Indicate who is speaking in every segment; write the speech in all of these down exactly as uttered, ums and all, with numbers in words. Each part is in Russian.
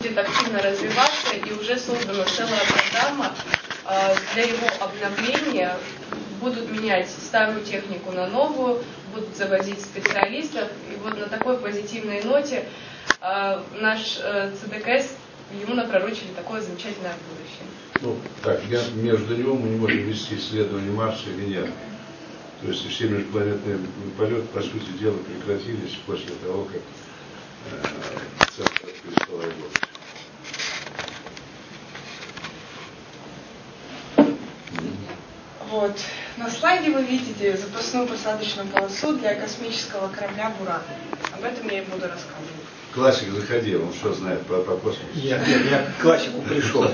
Speaker 1: будет активно развиваться, и уже создана целая программа для его обновления. Будут менять старую технику на новую, будут завозить специалистов. И вот на такой позитивной ноте наш ЦДКС, ему напророчили такое замечательное будущее.
Speaker 2: Ну, так, я, между него мы не можем вести исследование Марса и Венеры. То есть все межпланетные полеты, по сути дела, прекратились после того, как э, Центр перестал работать.
Speaker 3: Вот. На слайде вы видите запасную посадочную полосу для космического корабля «Буран». Об этом я и буду рассказывать.
Speaker 2: Классик, заходи, он что знает про, про космос?
Speaker 4: Я, я, я к классику пришел.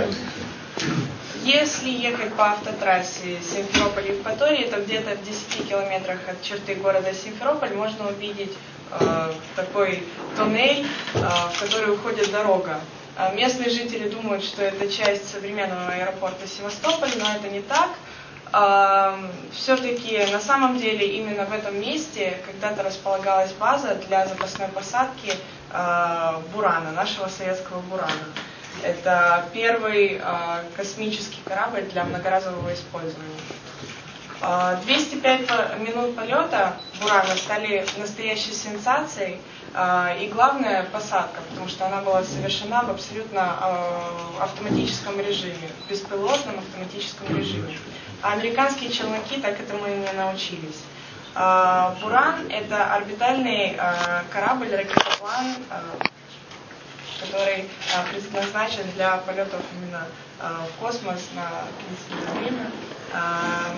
Speaker 3: Если ехать по автотрассе Симферополь-Евпатория, то где-то в десяти километрах от черты города Симферополь можно увидеть э, такой туннель, э, в который уходит дорога. Э, местные жители думают, что это часть современного аэропорта Севастополь, но это не так. Э, все-таки на самом деле именно в этом месте когда-то располагалась база для запасной посадки э, «Бурана», нашего советского «Бурана». Это первый э, космический корабль для многоразового использования. Э, двести пять минут полета «Бурана» стали настоящей сенсацией, э, и главное — посадка, потому что она была совершена в абсолютно э, автоматическом режиме, в беспилотном автоматическом режиме. А американские челноки так этому и не научились. Э, «Буран» — это орбитальный э, корабль, ракетоплан, э, который а, предназначен для полетов именно а, в космос на длительное время. А,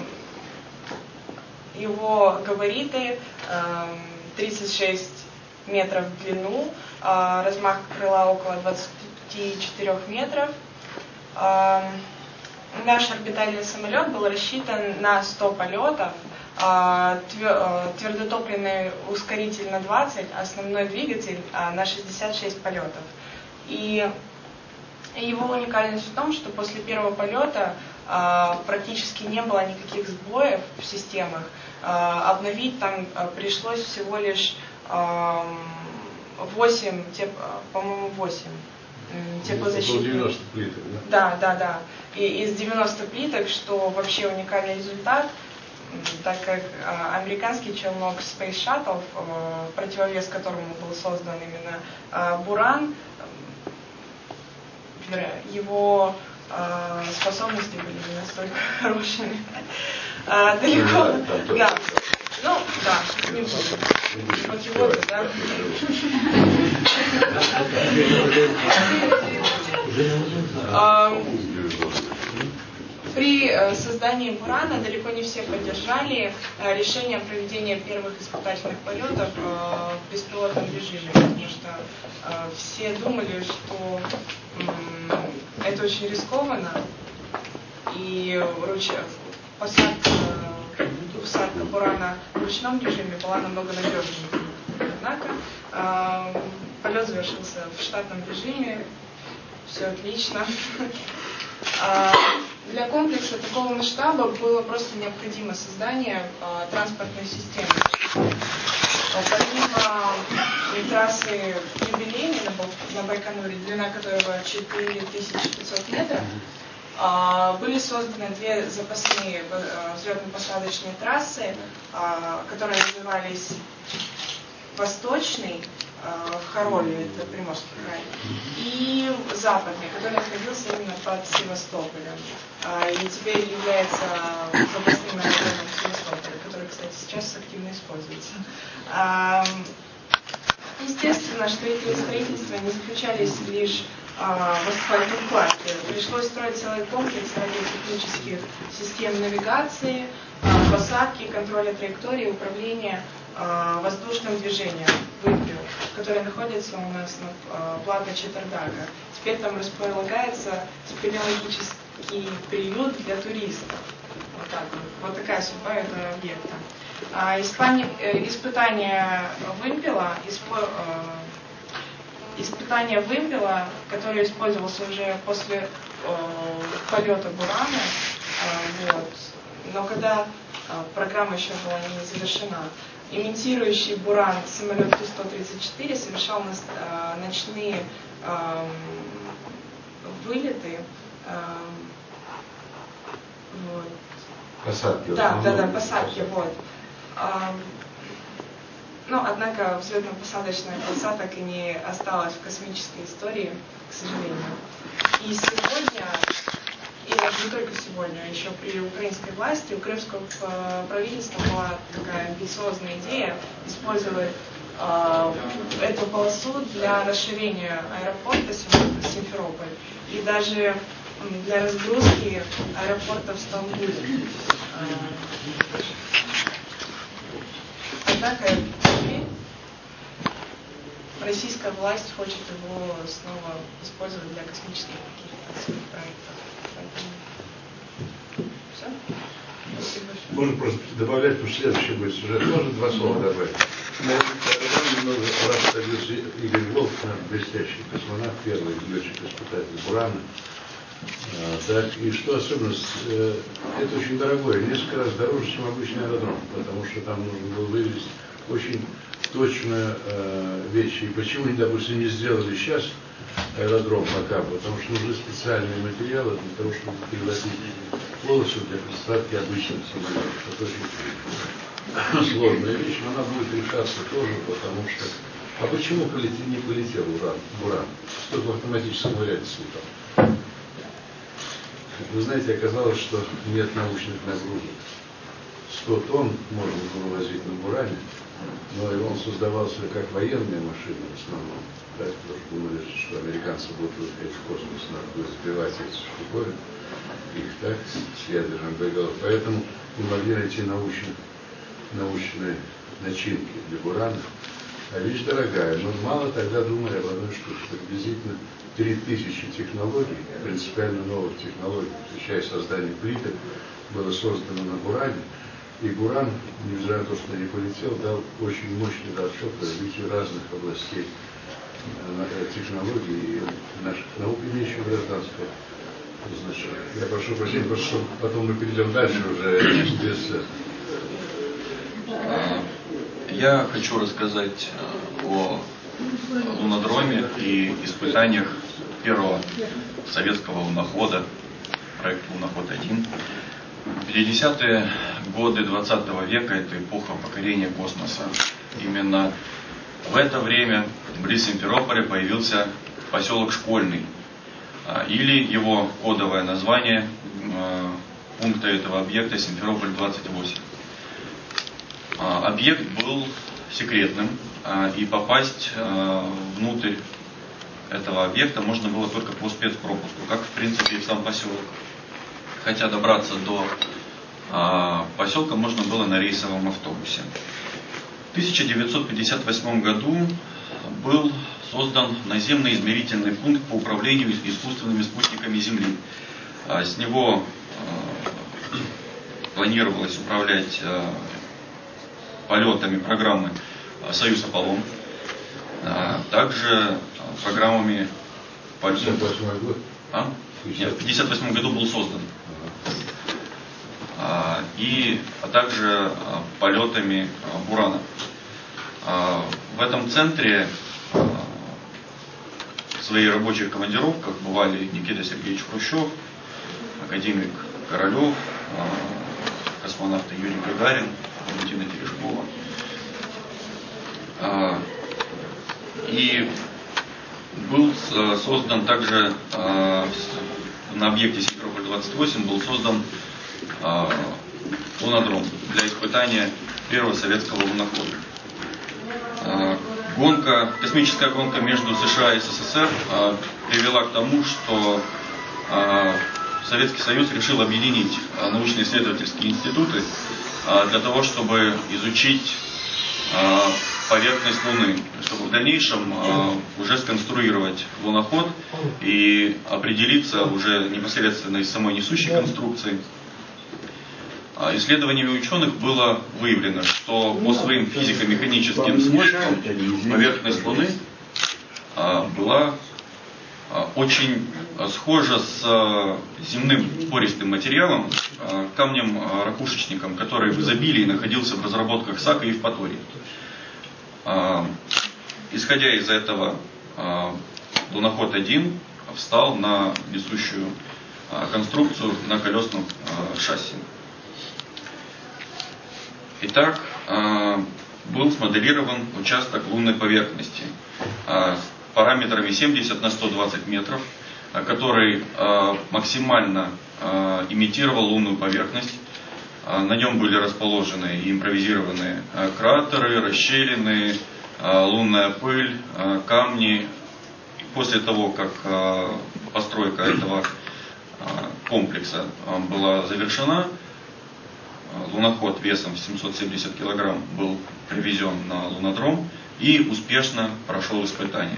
Speaker 3: его габариты а, тридцать шесть метров в длину, а, размах крыла около двадцати четырёх метров. А, наш орбитальный самолет был рассчитан на сто полетов, а, твердотопливный ускоритель на двадцать, основной двигатель а, на шестьдесят шесть полетов. И его уникальность в том, что после первого полета а, практически не было никаких сбоев в системах. А, обновить там а, пришлось всего лишь а, восемь, теп, по-моему, восемь теплозащитных.
Speaker 2: девяносто плиток, да?
Speaker 3: Да, да, да. И из девяноста плиток, что вообще уникальный результат, так как а, американский челнок Space Shuttle, а, противовес которому был создан именно а, «Буран», его э, способности были не настолько хорошими. А, далеко. Да, да. Ну, да, не буду. Патриоты, да. При создании «Бурана» далеко не все поддержали решение о проведении первых испытательных полетов в беспилотном режиме, потому что все думали, что это очень рискованно, и посадка, посадка «Бурана» в ручном режиме была намного надежнее. Однако полет завершился в штатном режиме, все отлично. Для комплекса такого масштаба было просто необходимо создание а, транспортной системы. Помимо трассы юбилейной на Байконуре, длина которого четыре тысячи пятьсот метров, а, были созданы две запасные а, взлетно-посадочные трассы, а, которые назывались Восточный, в Хароле, это Приморский край, и Западный, который находился именно под Севастополем, и теперь является запасным аэродромом Севастополя, который, кстати, сейчас активно используется. Естественно, что эти строительства не заключались лишь в асфальтном кладке. Пришлось строить целый комплекс радиотехнических систем навигации, посадки, контроля траектории, управления воздушным движением, вымпел, который находится у нас на плато Четвердага. Теперь там располагается спелеологический приют для туристов. Вот, так вот. Вот такая судьба этого объекта. А, испани... Испытание вымпела, испо... испытание вымпела, который использовался уже после э, полета «Бурана», э, вот. Но когда э, программа еще была не завершена, имитирующий «Буран» самолет Ту сто тридцать четыре совершал э, ночные э, планеты. Вот.
Speaker 2: Посадки.
Speaker 3: Да, да, да, посадки, вот. Но, однако, взлетно-посадочная полоса так и не осталась в космической истории, к сожалению. И сегодня, и не только сегодня, а еще при украинской власти, у крымского правительства была такая амбициозная идея использовать э, эту полосу для расширения аэропорта Симферополь и даже для разгрузки аэропорта в Стамбуле. Однако теперь российская власть хочет его снова использовать для космических каких-то своих проектов. Поэтому все. Спасибо.
Speaker 2: Можно просто добавлять, потому что следующий будет сюжет. Можно два слова добавить? Немного раз садился Игорь Волк, блестящий космонавт, первый летчик-испытатель Бурана. А, так, и что особенность, э, это очень дорогое, несколько раз дороже, чем обычный аэродром, потому что там нужно было вывести очень точно э, вещи. И почему они, допустим, не сделали сейчас аэродром пока, потому что нужны специальные материалы для того, чтобы превратить полосу для посадки обычных самолетов. Это очень сложная вещь, но она будет решаться тоже, потому что... А почему полетел, не полетел Уран, Буран? Что в автоматическом варианте слетал? Вы знаете, оказалось, что нет научных нагрузок. сто тонн можно было возить на Буране, но он создавался как военная машина в основном. Так, потому что думали, что американцы будут выходить в космос, надо будет сбивать эти штуковины, их так, с ядерным боеголовкой. Поэтому не могли найти научных, научные начинки для Бурана. А вещь дорогая, но мало тогда думали об одной штуке, приблизительно три тысячи технологий, принципиально новых технологий, включая создание плиток, было создано на Буране. И Буран, невзирая на то, что не полетел, дал очень мощный толчок развитию разных областей технологий и наших наук, имеющих гражданское значение. Я прошу прощения, потому что потом мы перейдем дальше уже без...
Speaker 5: Я хочу рассказать о лунодроме и испытаниях первого советского лунохода, проекта «Луноход-один». пятидесятые годы двадцатого века – это эпоха покорения космоса. Именно в это время близ Симферополя появился поселок Школьный, или его кодовое название пункта этого объекта Симферополь двадцать восемь. Объект был секретным, и попасть внутрь этого объекта можно было только по спецпропуску, как в принципе и в сам поселок. Хотя добраться до поселка можно было на рейсовом автобусе. В тысяча девятьсот пятьдесят восьмом году был создан наземный измерительный пункт по управлению искусственными спутниками Земли. С него планировалось управлять полетами программы «Союз Аполлон», также программами
Speaker 2: пятьдесят восьмой год?
Speaker 5: А? Нет, в пятьдесят восьмом году был создан. А, и, а также полетами Бурана. А, в этом центре а, в своих рабочих командировках бывали Никита Сергеевич Хрущев, академик Королев, а, космонавты Юрий Гагарин, Валентина Терешкова. А, и был создан также а, на объекте Симферополь двадцать восемь был создан а, лунодром для испытания первого советского лунохода. А, гонка, космическая гонка между США и СССР а, привела к тому, что а, Советский Союз решил объединить а, научно-исследовательские институты а, для того, чтобы изучить а, поверхность Луны, чтобы в дальнейшем э, уже сконструировать луноход и определиться уже непосредственно из самой несущей конструкции. А исследованиями ученых было выявлено, что по своим физико-механическим свойствам поверхность Луны э, была э, очень схожа с э, земным пористым материалом, э, камнем-ракушечником, который в изобилии находился в разработках САК и Евпатории. Исходя из этого, луноход один встал на несущую конструкцию на колесном шасси. Итак, был смоделирован участок лунной поверхности с параметрами семьдесят на сто двадцать метров, который максимально имитировал лунную поверхность. На нем были расположены импровизированные кратеры, расщелины, лунная пыль, камни. После того, как постройка этого комплекса была завершена, луноход весом семьсот семьдесят килограмм был привезен на лунодром и успешно прошел испытания.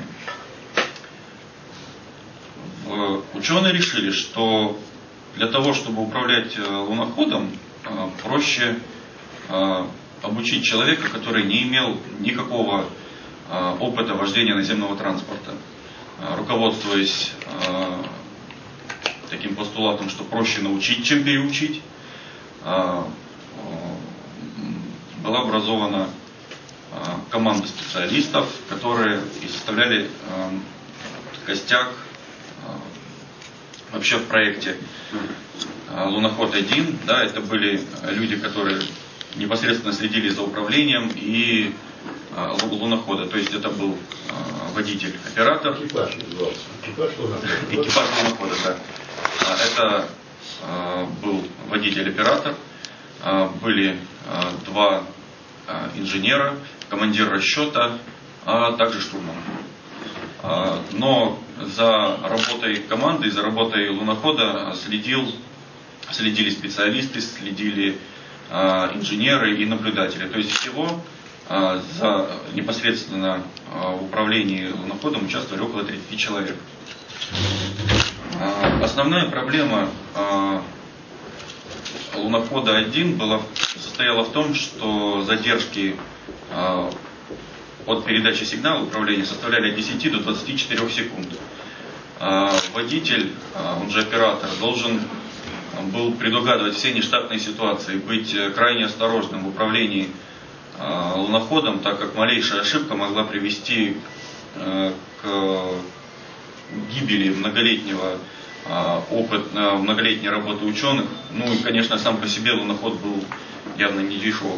Speaker 5: Ученые решили, что для того, чтобы управлять луноходом, проще обучить человека, который не имел никакого опыта вождения наземного транспорта. Руководствуясь таким постулатом, что проще научить, чем переучить, была образована команда специалистов, которые и составляли костяк вообще в проекте Луноход один. Да, это были люди, которые непосредственно следили за управлением и лунохода. То есть это был водитель, оператор.
Speaker 2: Экипаж назывался. Экипаж лунохода.
Speaker 5: Экипаж лунохода, да. Это был водитель-оператор. Были два инженера, командир расчета, а также штурман. Но за работой команды, за работой лунохода следил, следили специалисты, следили инженеры и наблюдатели. То есть всего за непосредственно в управлении луноходом участвовали около тридцати человек. Основная проблема лунохода один была, состояла в том, что задержки от передачи сигнала управления составляли от десяти до двадцати четырёх секунд. Водитель, он же оператор, должен был предугадывать все нештатные ситуации, быть крайне осторожным в управлении луноходом, так как малейшая ошибка могла привести к гибели многолетнего опыта, многолетней работы ученых. Ну и, конечно, сам по себе луноход был явно не дешевым.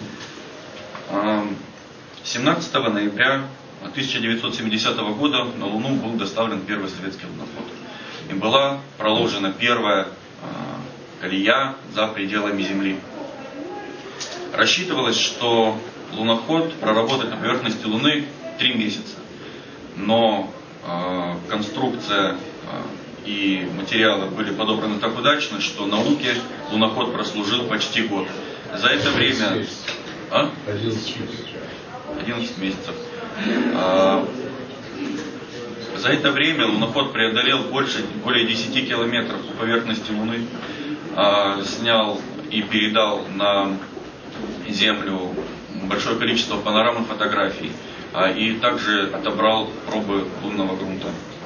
Speaker 5: семнадцатого ноября тысяча девятьсот семидесятого года на Луну был доставлен первый советский луноход. И была проложена первая колея за пределами Земли. Рассчитывалось, что луноход проработает на поверхности Луны три месяца. Но э, конструкция э, и материалы были подобраны так удачно, что науке луноход прослужил почти год. За это время... А?
Speaker 2: одиннадцать месяцев.
Speaker 5: одиннадцать месяцев. А, за это время луноход преодолел больше, более десяти километров по поверхности Луны, а, снял и передал на Землю большое количество панорамных фотографий, а, и также отобрал пробы лунного грунта.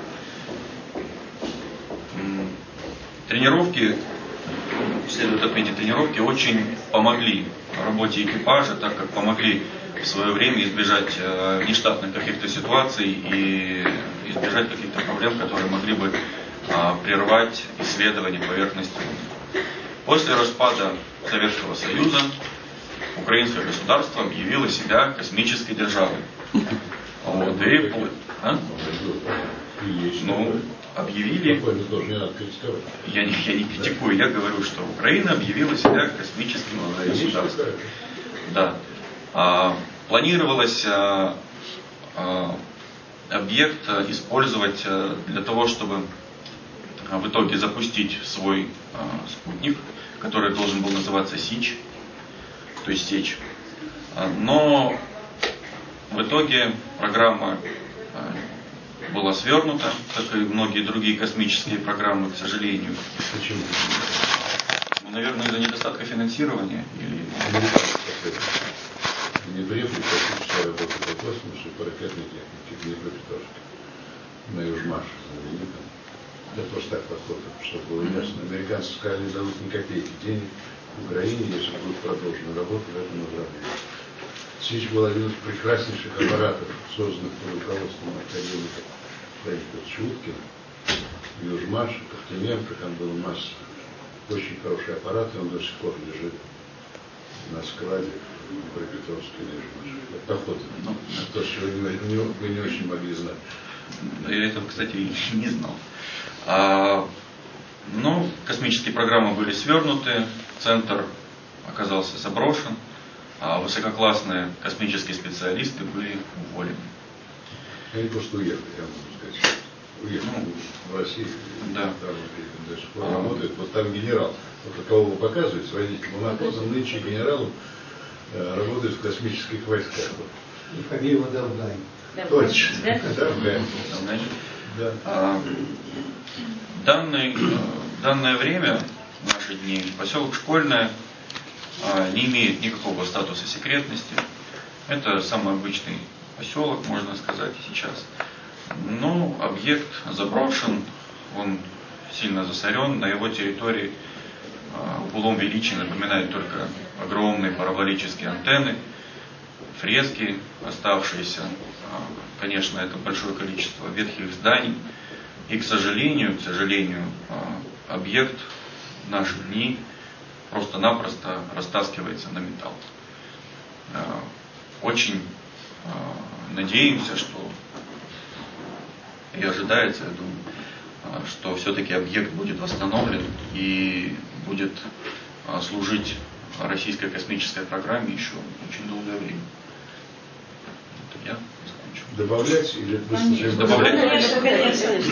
Speaker 5: Тренировки, следует отметить, тренировки очень помогли работе экипажа, так как помогли в свое время избежать э, нештатных каких-то ситуаций и избежать каких-то проблем, которые могли бы э, прервать исследование поверхности Луны. После распада Советского Союза украинское государство объявило себя космической державой. Вот, и, а? Ну, объявили. Я не, я не критикую, я говорю, что Украина объявила себя космическим государством. Да. А, планировалось а, а, объект использовать а, для того, чтобы а, в итоге запустить свой а, спутник, который должен был называться СИЧ, то есть Сечь. А, но в итоге программа а, была свернута, как и многие другие космические программы, к сожалению.
Speaker 2: Почему?
Speaker 5: Ну, наверное, из-за недостатка финансирования. Или...
Speaker 2: Не требует практически работы по космосу и по ракетной технике, не требует тоже. На Южмаш знаменитом. Я просто так подходит, чтобы было ясно. Американцы сказали, не дадут ни копейки денег Украине, если будет продолжена работа в этом направлении. Сич был один из прекраснейших аппаратов, созданных под руководством академика Фрэнка Чуткина. Южмаш, Ковтуненко, там был масса. Очень хороший аппарат, и он до сих пор лежит на складе в Припятовской Южмаш. Это поход. Ну, то, что вы не, вы не очень могли знать.
Speaker 5: Я этого, кстати, не знал. А, ну, космические программы были свернуты, центр оказался заброшен, а высококлассные космические специалисты были уволены.
Speaker 2: Они просто уехали, я могу сказать. Уехали ну, в Россию.
Speaker 5: Да.
Speaker 2: Там до сих пор работает. Вот там генерал. Вот кого вы показываете, водитель лунохода, нынче генералом э, работает в космических войсках.
Speaker 4: И фамилия Долгай.
Speaker 2: Точно. Долгай. Да.
Speaker 5: А, данный, данное время, в наши дни, поселок Школьное а, не имеет никакого статуса секретности. Это самый обычный поселок, можно сказать, сейчас. Но объект заброшен, он сильно засорен, на его территории в былом величии напоминают только огромные параболические антенны, фрески оставшиеся, конечно, это большое количество ветхих зданий. И, к сожалению, к сожалению, объект в наши дни просто-напросто растаскивается на металл. Очень надеемся, что и ожидается, я думаю, что все-таки объект будет восстановлен и будет служить российской космической программе еще очень долгое время. Это я закончу.
Speaker 2: Добавлять или быстрее?
Speaker 5: Добавлять.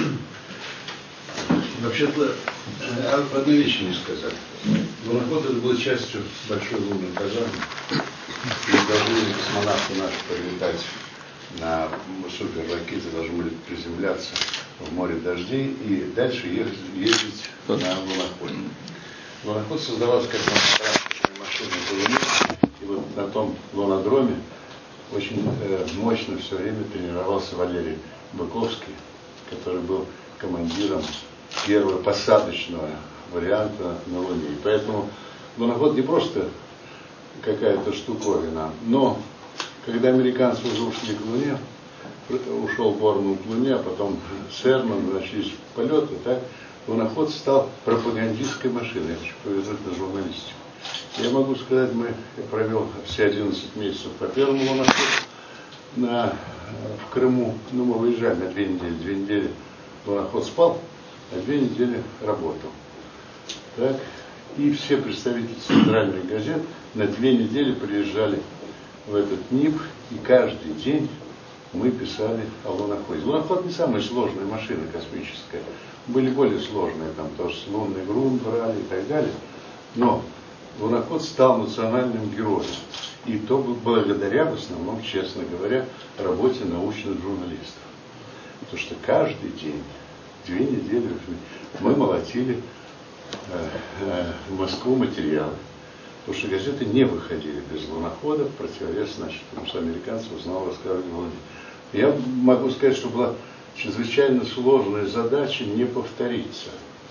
Speaker 2: Вообще-то, одну вещь не сказать. Луноход это был частью большой лунной программы. И должны были космонавты наши прилетать на суперракете, должны были приземляться в море дождей и дальше ехать, ездить на луноходе. Луноход создавался как страшная машина по Луне. И вот на том лунодроме очень э, мощно все время тренировался Валерий Быковский, который был командиром первого посадочного варианта на Луне. И поэтому луноход не просто какая-то штуковина, но когда американцы уже ушли к Луне, ушел Борман к Луне, а потом Шерман, начались полеты, так, луноход стал пропагандистской машиной. Я хочу повезать на журналистику. Я могу сказать, мы, я провел все одиннадцать месяцев по первому луноходу на, в Крыму, ну мы выезжали на две недели, две недели луноход спал, а две недели работал. Так, и все представители центральных газет на две недели приезжали в этот НИП, и каждый день мы писали о луноходе. Луноход не самая сложная машина космическая. Были более сложные, там тоже лунный грунт брали и так далее. Но луноход стал национальным героем. И то благодаря, в основном, честно говоря, работе научных журналистов. Потому что каждый день, две недели, мы молотили э, э, в Москву материалы. Потому что газеты не выходили без лунохода, в противовес, значит, потому что американцы узнали, рассказывали в Луне. Я могу сказать, что была чрезвычайно сложная задача не повториться.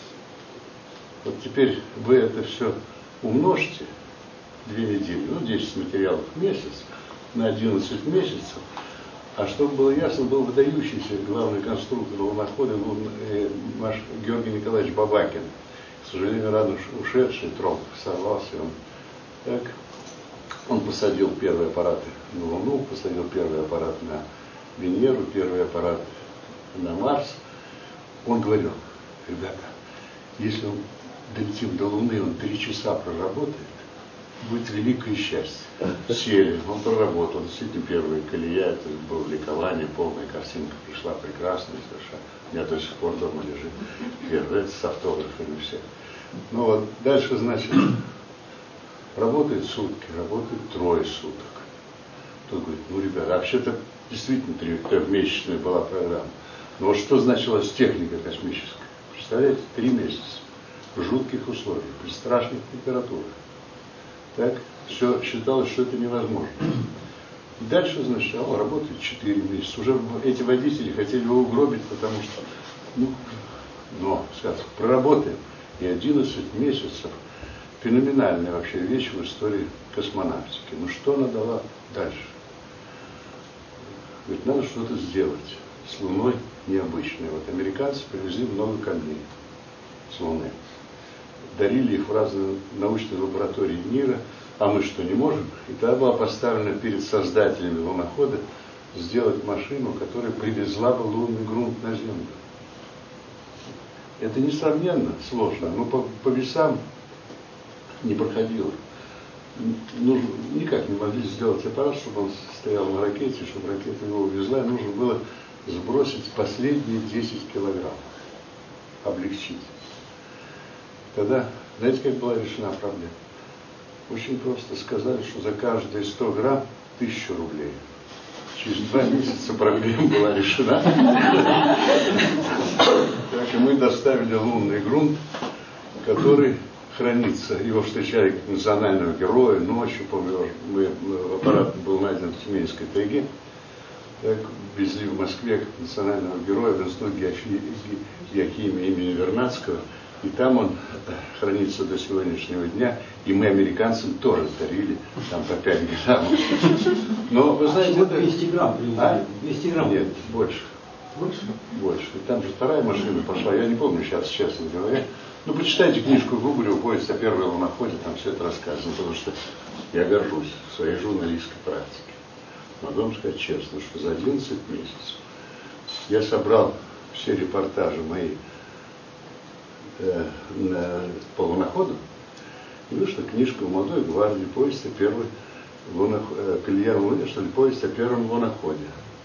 Speaker 2: Вот теперь вы это все умножьте, две недели, ну, десять материалов в месяц, на одиннадцать месяцев. А чтобы было ясно, был выдающийся главный конструктор лунохода Георгий Николаевич Бабакин. К сожалению, рано ушедший, тромб сорвался, он так, он посадил первые аппараты на Луну, посадил первый аппарат на Венеру, первый аппарат на Марс. Он говорил: ребята, если он долетим до Луны, он три часа проработает, будет великое счастье. Сели, он проработал, действительно первая колея, это было ликование, полная картинка пришла прекрасная совершенно. У меня до сих пор дома лежит первый, это с автографами все. Ну вот, дальше, значит, работает сутки, работает трое суток. Тут говорит: ну, ребята, вообще-то действительно трехмесячная была программа. Но вот что значилась техника космическая? Представляете, три месяца в жутких условиях, при страшных температурах. Так, все считалось, что это невозможно. И дальше, значит, а он работает четыре месяца. Уже эти водители хотели его угробить, потому что, ну, но, сказать, проработаем. И одиннадцать месяцев. Феноменальная вообще вещь в истории космонавтики. Ну что она дала дальше? Говорит, надо что-то сделать с Луной необычные. Вот американцы привезли много камней с Луны. Дарили их в разные научные лаборатории мира. А мы что, не можем? И тогда была поставлена перед создателями лунохода сделать машину, которая привезла бы лунный грунт на Землю. Это несравненно сложно, но по, по весам не проходило. Нужно, никак не могли сделать аппарат, чтобы он стоял на ракете, чтобы ракета его увезла, и нужно было сбросить последние десять килограмм, облегчить. Тогда, знаете, как была решена проблема? Очень просто сказали, что за каждые сто грамм тысячу рублей. Через два месяца проблема была решена. Так что мы доставили лунный грунт, который хранится. Его встречали как национального героя. Ночью, помню, мы, аппарат был найден в Тюменской тайге. Так, везли в Москве как национального героя в институт геохимии имени Вернадского. И там он хранится до сегодняшнего дня. И мы американцам тоже дарили там по пять грамм. Но вы знаете, это...
Speaker 4: двести грамм привезли.
Speaker 2: А?
Speaker 4: двести грамм.
Speaker 2: Нет, больше.
Speaker 4: Больше?
Speaker 2: Больше. И там же вторая машина пошла. Я не помню сейчас, честно говоря. Ну, почитайте книжку Губарева «Повесть о первой луноходе», там все это рассказано, потому что я горжусь своей журналистской практикой. Могу вам сказать честно, что за одиннадцать месяцев я собрал все репортажи мои э, на, по луноходу, и вышла книжка в «Молодой гвардии», «Повесть о первой луноходе», Кольяр Луне, что ли, «Повесть о первом луноходе».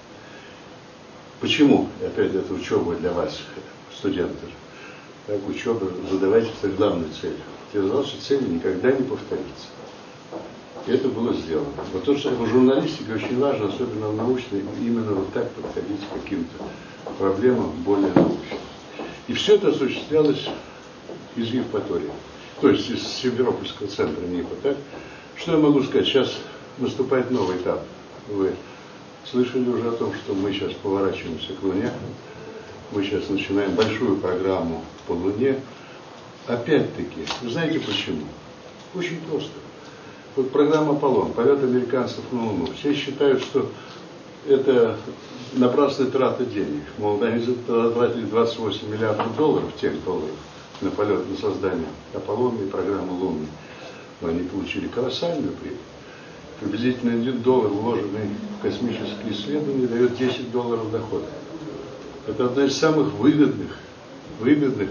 Speaker 2: Почему? Опять это учеба для вас, студенты. Так, учеба, задавайте свои главные цели. Я знал, что цели никогда не повторится. И это было сделано. Вот то, что в журналистике очень важно, особенно в научной, именно вот так подходить к каким-то проблемам более научным. И все это осуществлялось из Евпатории. То есть из Симферопольского центра НИИПа. Так? Что я могу сказать? Сейчас наступает новый этап. Вы слышали уже о том, что мы сейчас поворачиваемся к Луне. Мы сейчас начинаем большую программу по Луне. Опять-таки, вы знаете почему? Очень просто. Вот программа «Аполлон», полет американцев на Луну. Все считают, что это напрасная трата денег. Мол, они затратили двадцать восемь миллиардов долларов, тех долларов, на полет, на создание Аполлона и программы Луны. Но они получили колоссальную прибыль. Приблизительно один доллар, вложенный в космические исследования, дает десять долларов дохода. Это одна из самых выгодных, выгодных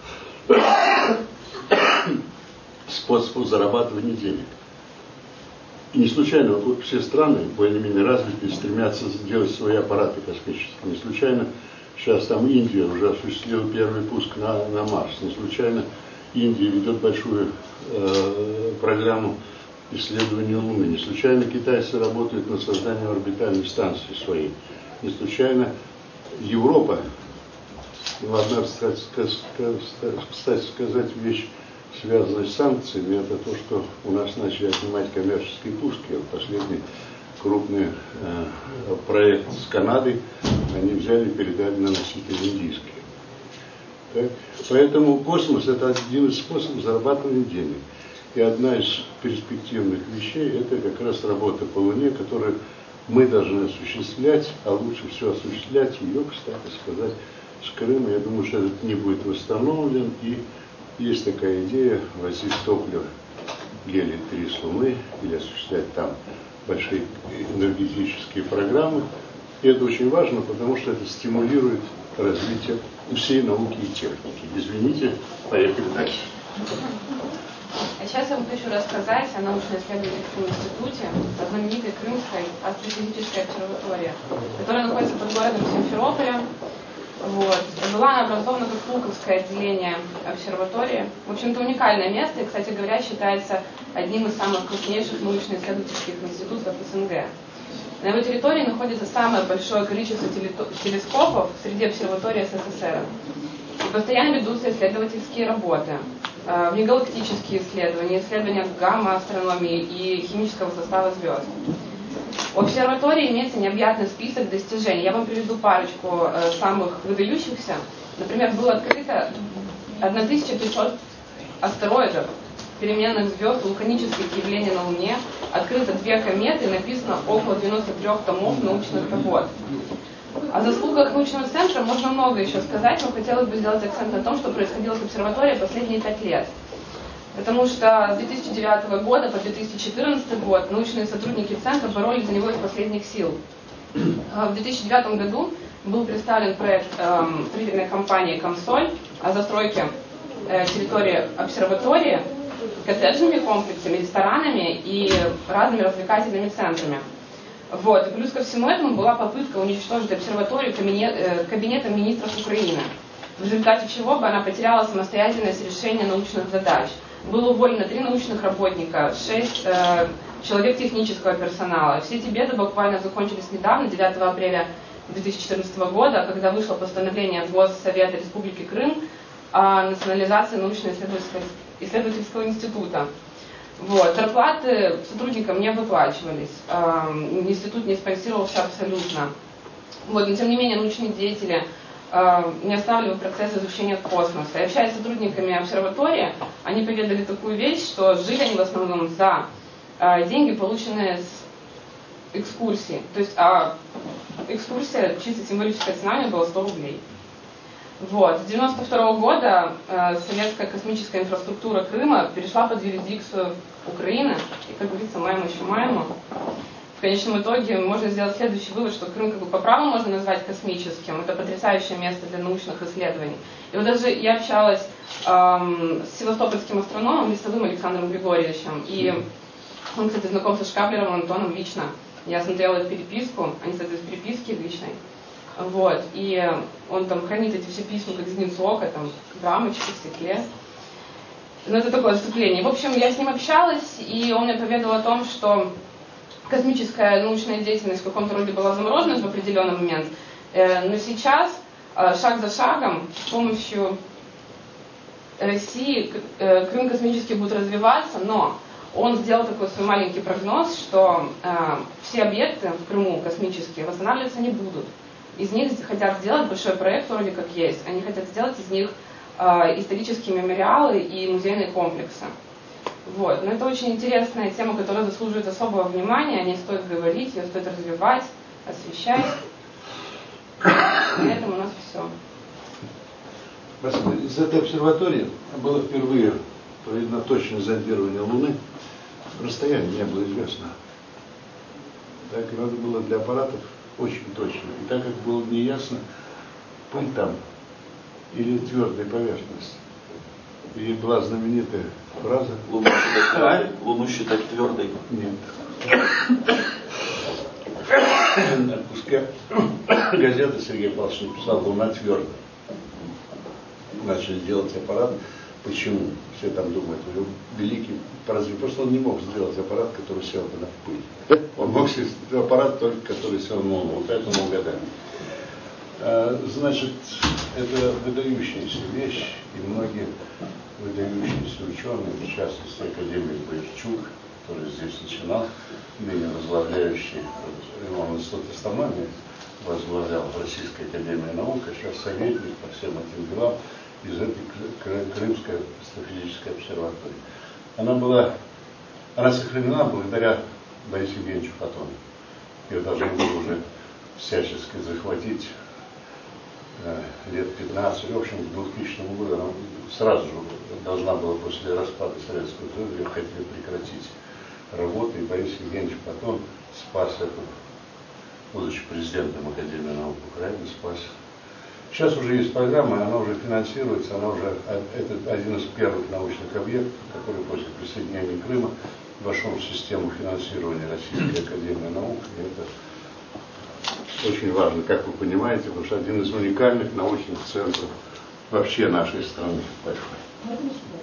Speaker 2: способов зарабатывания денег. И не случайно вот все страны, более-менее развитые, стремятся сделать свои аппараты космические. Не случайно сейчас там Индия уже осуществила первый пуск на, на Марс. Не случайно Индия ведет большую э, программу исследования Луны. Не случайно китайцы работают над созданием орбитальной станции своей. Не случайно Европа, ладно, кстати, сказать вещь, связанная с санкциями, это то, что у нас начали отнимать коммерческие пушки. Вот последний крупный э, проект с Канадой они взяли и передали на носители индийские. Так? Поэтому космос – это один из способов зарабатывания денег. И одна из перспективных вещей – это как раз работа по Луне, которую мы должны осуществлять, а лучше всего осуществлять ее, кстати сказать, с Крыма. Я думаю, что этот не будет восстановлен, и есть такая идея возить топливо гелий три с Луны или осуществлять там большие энергетические программы. И это очень важно, потому что это стимулирует развитие всей науки и техники. Извините, поехали дальше.
Speaker 6: А сейчас я вам хочу рассказать о научно-исследовательском институте, о знаменитой Крымской астрофизической обсерватории, которая находится под городом Симферополем. Вот. Была она образована как Пулковское отделение обсерватории. В общем-то, уникальное место и, кстати говоря, считается одним из самых крупнейших научно-исследовательских институтов СНГ. На его территории находится самое большое количество телескопов среди обсерваторий СССР. И постоянно ведутся исследовательские работы, внегалактические исследования, исследования гамма-астрономии и химического состава звезд. У обсерватории имеется необъятный список достижений. Я вам приведу парочку э, самых выдающихся. Например, было открыто тысяча пятьсот астероидов, переменных звезд, вулканических явлений на Луне. Открыто две кометы, написано около девяноста трёх томов научных работ. О заслугах научного центра можно много еще сказать, но хотелось бы сделать акцент на том, что происходило с обсерваторией последние пять лет. Потому что с две тысячи девятого года по две тысячи четырнадцатый год научные сотрудники центра боролись за него из последних сил. В две тысячи девятом году был представлен проект э, строительной компании «Комсоль» о застройке э, территории обсерватории коттеджными комплексами, ресторанами и разными развлекательными центрами. Вот. И плюс ко всему этому была попытка уничтожить обсерваторию кабинет, э, кабинетом министров Украины, в результате чего бы она потеряла самостоятельность решения научных задач. Было уволено три научных работника, шесть э, человек технического персонала. Все эти беды буквально закончились недавно, девятого апреля две тысячи четырнадцатого года, когда вышло постановление Госсовета Республики Крым о национализации научно-исследовательского исследовательского института. Вот. Зарплаты сотрудникам не выплачивались, э, институт не спонсировался абсолютно. Вот. Но тем не менее научные деятели э, не оставили процесс изучения космоса. И общаясь с сотрудниками обсерватории, они поведали такую вещь, что жили они в основном за э, деньги, полученные с экскурсии. То есть э, экскурсия, чисто символическая цена у нее была сто рублей. Вот. С девяносто второго года э, советская космическая инфраструктура Крыма перешла под юрисдикцию Украины. И, как говорится, маем еще маем. В конечном итоге можно сделать следующий вывод, что Крым как бы по праву можно назвать космическим. Это потрясающее место для научных исследований. И вот даже я общалась эм, с севастопольским астрономом Лисовым Александром Григорьевичем. И он, кстати, знаком со Шкаблеровым Антоном лично. Я смотрела их переписку, они, кстати, из переписки личной. Вот, и он там хранит эти все письма, как зеницу ока, там, рамочки, стекле. Ну, это такое отступление. В общем, я с ним общалась, и он мне поведал о том, что космическая научная деятельность в каком-то роде была заморожена в определенный момент, но сейчас, шаг за шагом, с помощью России Крым космически будет развиваться, но он сделал такой свой маленький прогноз, что все объекты в Крыму космические восстанавливаться не будут. Из них хотят сделать большой проект, вроде как есть. Они хотят сделать из них э, исторические мемориалы и музейные комплексы. Вот. Но это очень интересная тема, которая заслуживает особого внимания. О ней стоит говорить, ее стоит развивать, освещать. На этом у нас все.
Speaker 2: Спасибо. Из этой обсерватории было впервые проведено точное зондирование Луны. Расстояние не было известно. Так и надо было для аппаратов очень точно. И так как было неясно, пыль там или твердая поверхность. И была знаменитая фраза.
Speaker 5: Луну считать твердой? Луну считать твердой?
Speaker 2: Нет. На куске газеты Сергей Павлович написал «Луна твердая». Начали делать аппарат. Почему? Все там думают, он великий по развитию. Просто он не мог сделать аппарат, который сел бы на пыль. Он мог сделать аппарат только, который сел на Луну. Вот это мы угадали. А, значит, это выдающаяся вещь, и многие выдающиеся ученые, в частности, академик Боярчук, который здесь начинал, ныне возглавляющий он институт астрономии, возглавлял Российская академия наук, а сейчас советник по всем этим делам из этой Крымской астрофизической обсерватории. Она была, она сохранена благодаря Борису Евгеньевичу Фотону. Ее должны были уже всячески захватить э, лет пятнадцать. В общем, к двухтысячному году она сразу же должна была после распада Советского Союза, ее хотели прекратить работу, и Борис Евгеньевич Фотон спас эту, будучи президентом Академии наук Украины, спас. Сейчас уже есть программа, она уже финансируется, она уже, это один из первых научных объектов, который после присоединения Крыма вошел в систему финансирования Российской академии наук. И это очень важно, как вы понимаете, потому что один из уникальных научных центров вообще нашей страны. Большой.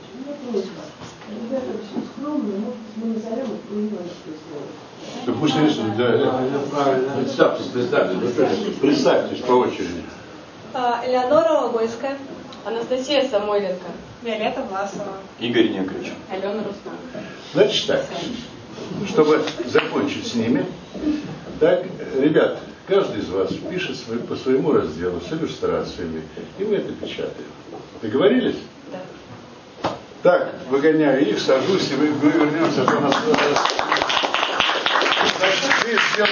Speaker 2: Да пусть рисуют, да. Представьтесь, представьтесь. Представьтесь по очереди.
Speaker 3: Элеонора Логойская.
Speaker 6: Анастасия Самойленко.
Speaker 3: Виолетта Власова.
Speaker 5: Игорь Некрач.
Speaker 6: Алена Руслан.
Speaker 2: Значит так, чтобы закончить с ними, так, ребят, каждый из вас пишет свой, по своему разделу с иллюстрациями, и мы это печатаем. Договорились? Да. Так, выгоняю их, сажусь, и мы, мы вернемся, а то у нас...